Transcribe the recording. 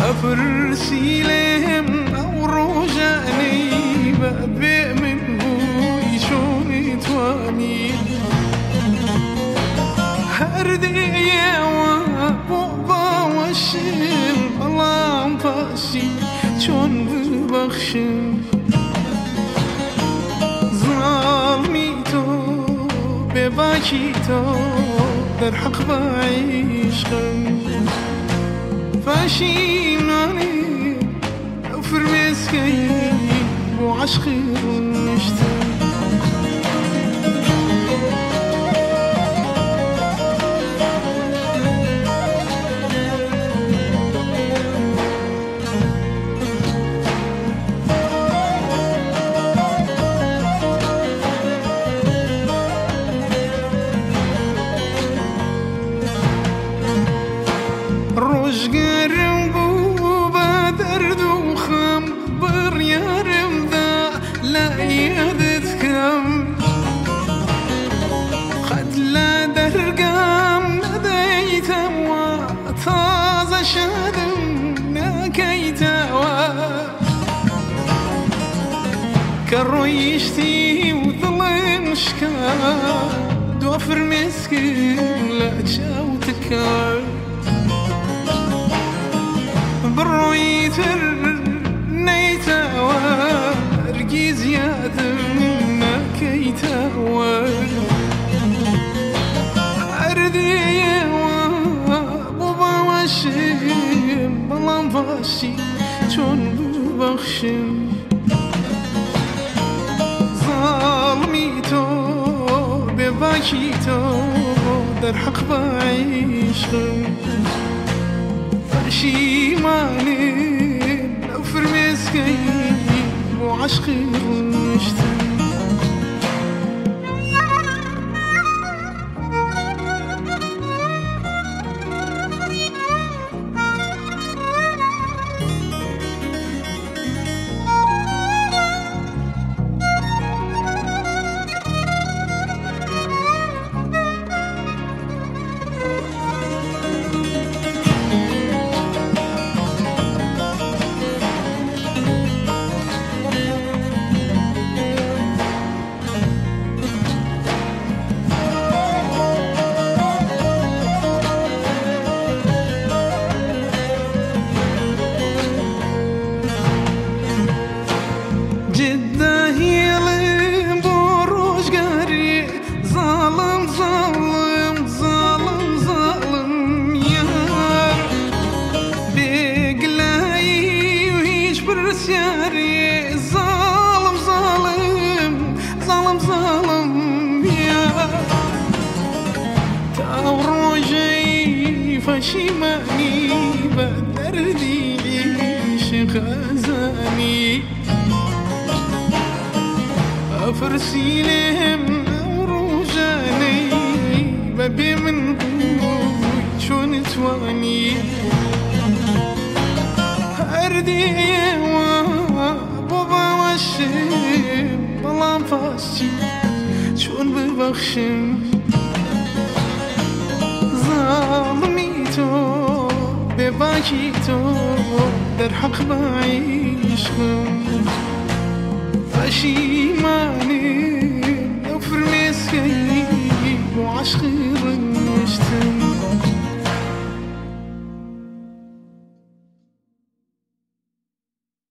أفرسيلهم أو رجاني بأبئ منه يشون تواني هردي يا وابا وشم الله انفاسي شون ببخشم ظالميتو بباكيتو در حق بعيشقم فاشيماني أفر مسكي وعشقي ونشتم رجقرم بوبا درد وخم بريارم ذا لا يذكم قد لا درقام نديتم وطاز شادم ناكيتوا كرويشتي وظلم شكا دوفر مسكين لا جاوتكار برويتر نيتوا رقي زيادة منا كيتوا أردي وابوبا وشم بلان فاشي شون ببخشم ظالميتو بباكيتو در حق بعيشقم شيماني لو فرمسكي وعشقي ونشتم ياري ظالم ظالم ظالم ظالم يا تاوروجي فشيماني بدردي عيش خزاني أفرسيلهم أوروجاني ببي من شون تواني أردي وابوبا وشم بلان فاشي شون ببخشم ظالميتو بباكيتو در حق بعيشقم فشيماني لو فرمسكي وعشقي